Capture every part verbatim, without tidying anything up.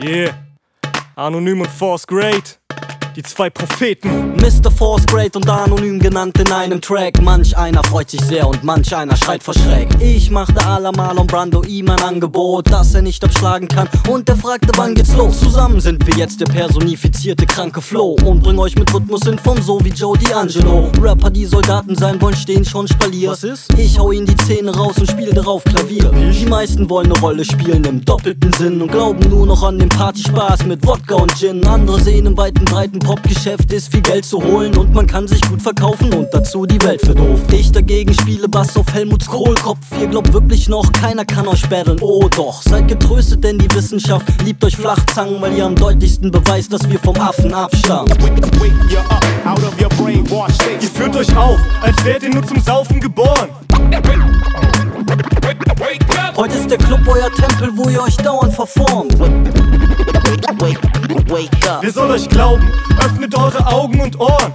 Yeah, Anonym und Fourth Grade, die zwei Propheten. Mister Fourth Grade und Anonym genannt in einem Track. Manch einer freut sich sehr und manch einer schreit verschreckt. Ich machte allemal um Brando ihm ein Angebot, dass er nicht abschlagen kann, und er fragte, wann geht's los? Zusammen sind wir jetzt der personifizierte kranke Flow und bring euch mit Rhythmus in Form, so wie Joe D'Angelo. Rapper, die Soldaten sein wollen, stehen schon Spalier. Was ist? Ich hau ihnen die Zähne raus und spiel darauf Klavier. Die meisten wollen eine Rolle spielen im doppelten Sinn und glauben nur noch an den Partyspaß mit Wodka und Gin. Andere sehen im weiten, breiten Popgeschäft ist viel Geld zu holen und man kann sich gut verkaufen und dazu die Welt für doof. Ich dagegen spiele Bass auf Helmuts Kohlkopf. Ihr glaubt wirklich noch, keiner kann euch battlen. Oh doch, seid getröstet, denn die Wissenschaft liebt euch Flachzangen, weil ihr am deutlichsten beweist, dass wir vom Affen abstammen. Ihr führt euch auf, als wärt ihr nur zum Saufen geboren. Heute ist der Club euer Tempel, wo ihr euch dauernd verformt. Wer soll euch glauben? Öffnet eure Augen und Ohren.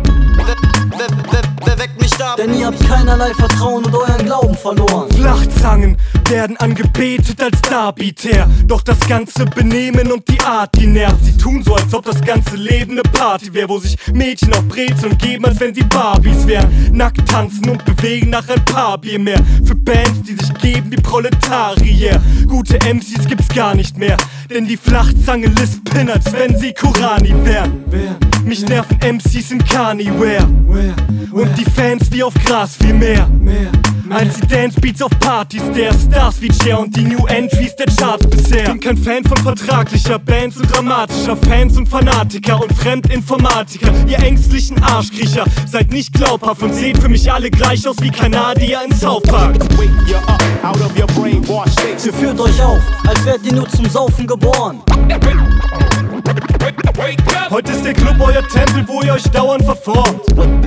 Wer weckt mich da? Denn ihr habt keinerlei Vertrauen und euren Glauben verloren. Flachzangen werden angebetet als Darbieter. Doch das ganze Benehmen und die Art, die nervt. Sie tun so, als ob das ganze Leben ne Party wäre, wo sich Mädchen auf Brezeln geben, als wenn sie Barbies wären. Nackt tanzen und bewegen nach ein paar Bier mehr. Für Bands, die sich geben wie Proletarier. Gute M Cs gibt's gar nicht mehr, denn die Flachzangen lispeln, als wenn sie Kurani wären. Mich nerven M Cs in Carniwear und die Fans wie auf Gras viel mehr als die Dancebeats auf Partys der Stars wie Cher und die New Entries der Charts bisher. Bin kein Fan von vertraglicher Bands und dramatischer Fans und Fanatiker und Fremdinformatiker. Ihr ängstlichen Arschkriecher seid nicht glaubhaft und seht für mich alle gleich aus wie Kanadier in South Park. Ihr führt euch auf, als wärt ihr nur zum Saufen geboren. Heute ist der Club euer Tempel, wo ihr euch dauernd verformt.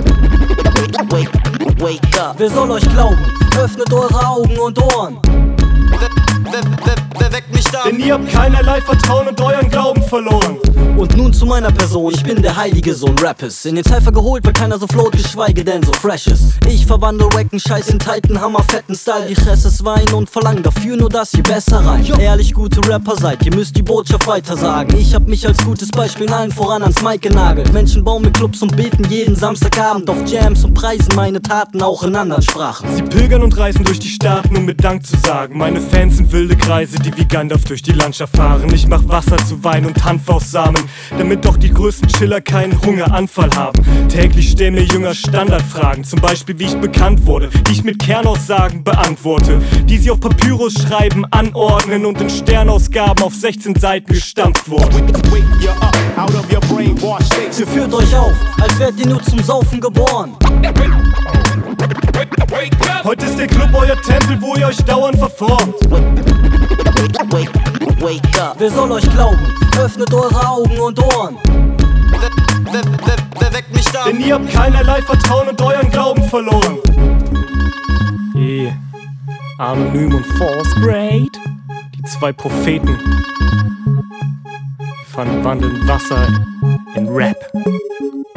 Wer soll euch glauben? Öffnet eure Augen und Ohren. Wer, wer, wer weckt mich da? Denn ihr habt keinerlei Vertrauen und euren Glauben verloren. Und nun zu meiner Person, ich bin der heilige Sohn Rappes. In den Cypher geholt, weil keiner so float, geschweige denn so fresh ist. Ich verwandle wacken Scheiß in tighten, hammerfetten Style. Ich esse es Wein und verlang dafür nur, dass ihr besser rein. Ehrlich gute Rapper seid, ihr müsst die Botschaft weitersagen. Ich hab mich als gutes Beispiel in allen voran ans Mic genagelt. Menschen bauen mit Clubs und beten jeden Samstagabend auf Jams und preisen meine Taten auch in anderen Sprachen. Sie pilgern und reisen durch die Staaten, um mit Dank zu sagen. Meine Fans sind wilde Kreise, die wie Gandalf durch die Landschaft fahren. Ich mach Wasser zu Wein und Hanf aus Samen, damit doch die größten Chiller keinen Hungeranfall haben. Täglich stellen mir Jünger Standardfragen, zum Beispiel wie ich bekannt wurde, die ich mit Kernaussagen beantworte, die sie auf Papyrus schreiben, anordnen und in Sternausgaben auf sechzehn Seiten gestampft wurden. Ihr führt euch auf, als wärt ihr nur zum Saufen geboren. Heute ist der Club euer Tempel, wo ihr euch dauernd verformt. Wer soll euch glauben? Öffnet eure Augen und Ohren. Wer, wer, wer, wer weckt mich da? Denn ihr habt keinerlei Vertrauen und euren Glauben verloren. Yeah. Anonym und Fourth Grade, die zwei Propheten, die verwandeln Wasser in Rap.